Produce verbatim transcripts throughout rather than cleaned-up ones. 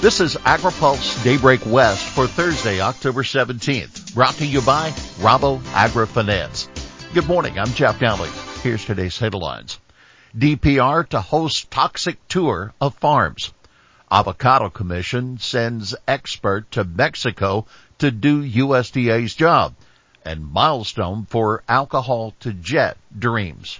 This is AgriPulse Daybreak West for Thursday, October seventeenth, brought to you by Rabo AgriFinance. Good morning, I'm Jeff Downey. Here's today's headlines. D P R to host toxic tour of farms. Avocado Commission sends expert to Mexico to do U S D A's job. And milestone for alcohol to jet dreams.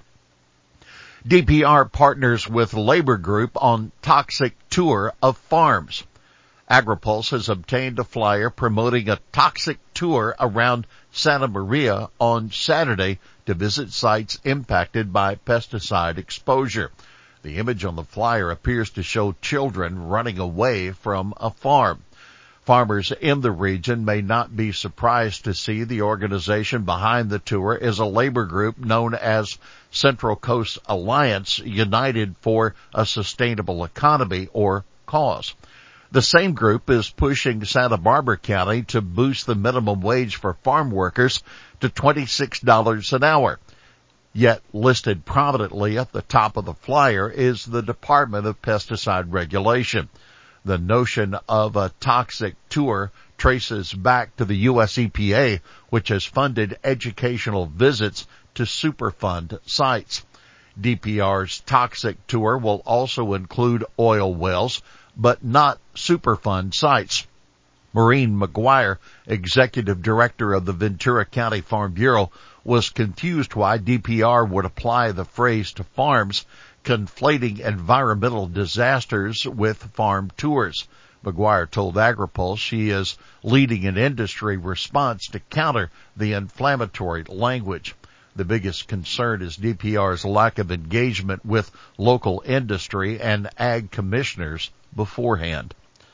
D P R partners with labor group on toxic tour of farms. AgriPulse has obtained a flyer promoting a toxic tour around Santa Maria on Saturday to visit sites impacted by pesticide exposure. The image on the flyer appears to show children running away from a farm. Farmers in the region may not be surprised to see the organization behind the tour is a labor group known as Central Coast Alliance United for a Sustainable Economy, or CAUSE. The same group is pushing Santa Barbara County to boost the minimum wage for farm workers to twenty-six dollars an hour. Yet listed prominently at the top of the flyer is the Department of Pesticide Regulation. The notion of a toxic tour traces back to the U S E P A, which has funded educational visits to Superfund sites. D P R's toxic tour will also include oil wells, but not Superfund sites. Maureen McGuire, executive director of the Ventura County Farm Bureau, was confused why D P R would apply the phrase to farms, conflating environmental disasters with farm tours. McGuire told AgriPulse she is leading an industry response to counter the inflammatory language. The biggest concern is D P R's lack of engagement with local industry and ag commissioners beforehand.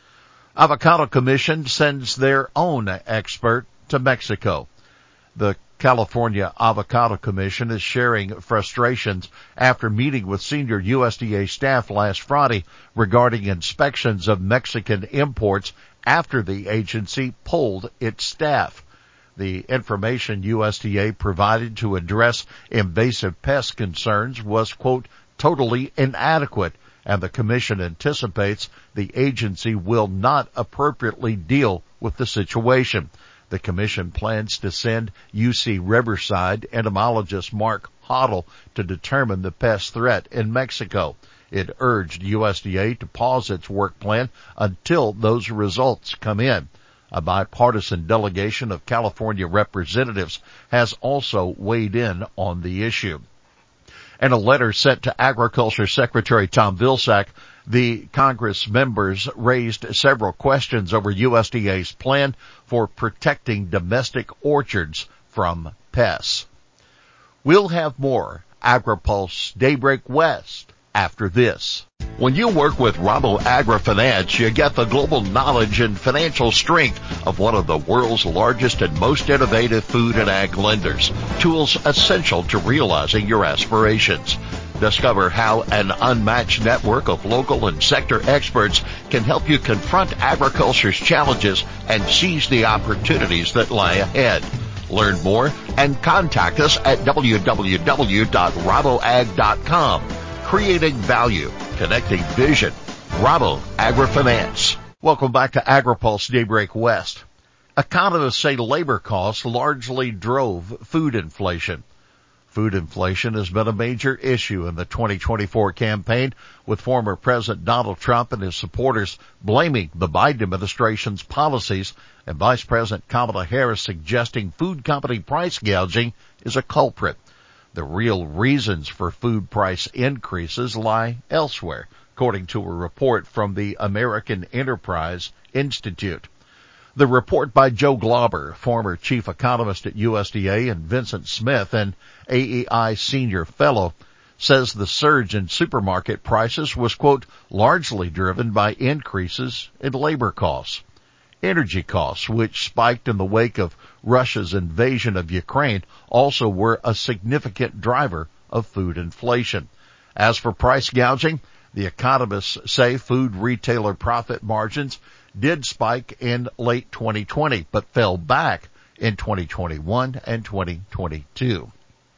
Avocado Commission sends their own expert to Mexico. The California Avocado Commission is sharing frustrations after meeting with senior U S D A staff last Friday regarding inspections of Mexican imports after the agency pulled its staff. The information U S D A provided to address invasive pest concerns was, quote, totally inadequate, and the commission anticipates the agency will not appropriately deal with the situation. The commission plans to send U C Riverside entomologist Mark Hoddle to determine the pest threat in Mexico. It urged U S D A to pause its work plan until those results come in. A bipartisan delegation of California representatives has also weighed in on the issue. In a letter sent to Agriculture Secretary Tom Vilsack, the Congress members raised several questions over U S D A's plan for protecting domestic orchards from pests. We'll have more AgriPulse Daybreak West after this. When you work with Rabo AgriFinance, you get the global knowledge and financial strength of one of the world's largest and most innovative food and ag lenders. Tools essential to realizing your aspirations. Discover how an unmatched network of local and sector experts can help you confront agriculture's challenges and seize the opportunities that lie ahead. Learn more and contact us at w w w dot rabo ag dot com. Creating value, connecting vision. Rabo AgriFinance. Welcome back to AgriPulse Daybreak West. Economists say labor costs largely drove food inflation. Food inflation has been a major issue in the twenty twenty-four campaign, with former President Donald Trump and his supporters blaming the Biden administration's policies, and Vice President Kamala Harris suggesting food company price gouging is a culprit. The real reasons for food price increases lie elsewhere, according to a report from the American Enterprise Institute. The report by Joe Glauber, former chief economist at U S D A, and Vincent Smith, an A E I senior fellow, says the surge in supermarket prices was, quote, largely driven by increases in labor costs. Energy costs, which spiked in the wake of Russia's invasion of Ukraine, also were a significant driver of food inflation. As for price gouging, the economists say food retailer profit margins did spike in late twenty twenty, but fell back in twenty twenty-one and twenty twenty-two.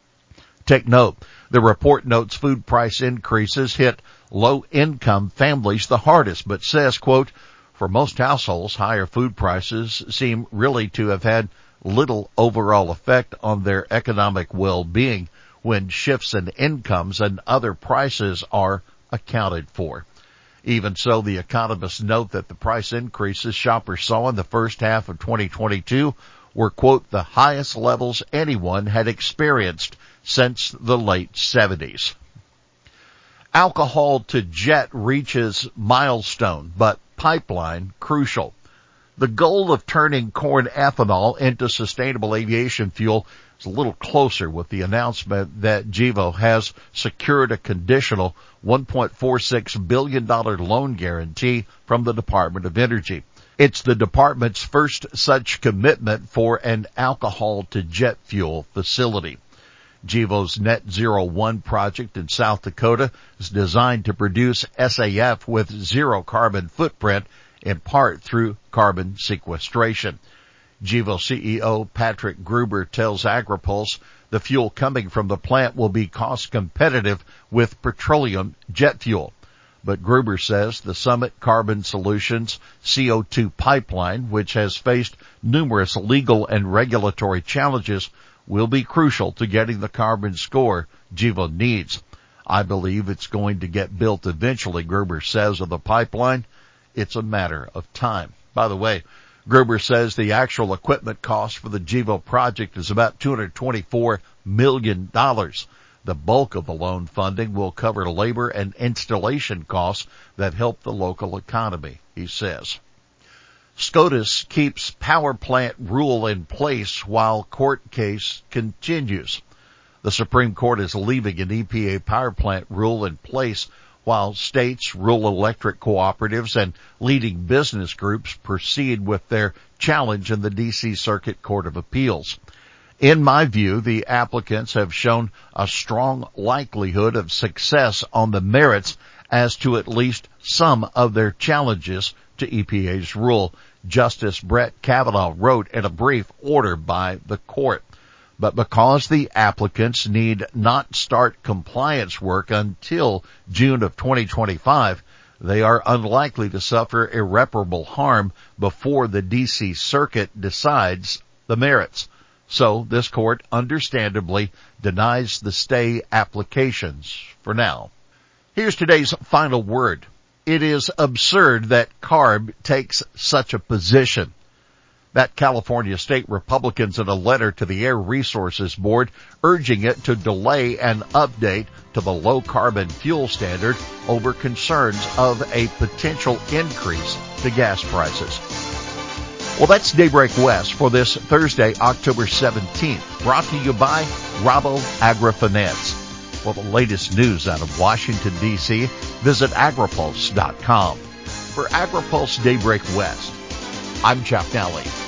Take note, the report notes food price increases hit low-income families the hardest, but says, quote, For most households, higher food prices seem really to have had little overall effect on their economic well-being when shifts in incomes and other prices are accounted for. Even so, the economists note that the price increases shoppers saw in the first half of twenty twenty-two were, quote, the highest levels anyone had experienced since the late seventies. Alcohol to jet reaches milestone, but pipeline crucial. The goal of turning corn ethanol into sustainable aviation fuel is a little closer with the announcement that Gevo has secured a conditional one point four six billion dollars loan guarantee from the Department of Energy. It's the department's first such commitment for an alcohol-to-jet fuel facility. Gevo's Net Zero One project in South Dakota is designed to produce S A F with zero carbon footprint, in part through carbon sequestration. Gevo C E O Patrick Gruber tells AgriPulse the fuel coming from the plant will be cost competitive with petroleum jet fuel. But Gruber says the Summit Carbon Solutions C O two pipeline, which has faced numerous legal and regulatory challenges, will be crucial to getting the carbon score Gevo needs. I believe it's going to get built eventually, Gruber says of the pipeline. It's a matter of time. By the way, Gruber says the actual equipment cost for the Gevo project is about two hundred twenty-four million dollars. The bulk of the loan funding will cover labor and installation costs that help the local economy, he says. SCOTUS keeps power plant rule in place while court case continues. The Supreme Court is leaving an E P A power plant rule in place while states, rural electric cooperatives, and leading business groups proceed with their challenge in the D C Circuit Court of Appeals. In my view, the applicants have shown a strong likelihood of success on the merits as to at least some of their challenges to E P A's rule, Justice Brett Kavanaugh wrote in a brief order by the court. But because the applicants need not start compliance work until June of twenty twenty-five, they are unlikely to suffer irreparable harm before the D C Circuit decides the merits. So this court understandably denies the stay applications for now. Here's today's final word. It is absurd that CARB takes such a position. That California state Republicans in a letter to the Air Resources Board urging it to delay an update to the low carbon fuel standard over concerns of a potential increase to gas prices. Well, that's Daybreak West for this Thursday, October seventeenth, brought to you by Rabo AgriFinance. For the latest news out of Washington, D C, visit agripulse dot com. For AgriPulse Daybreak West, I'm Jeff Nally.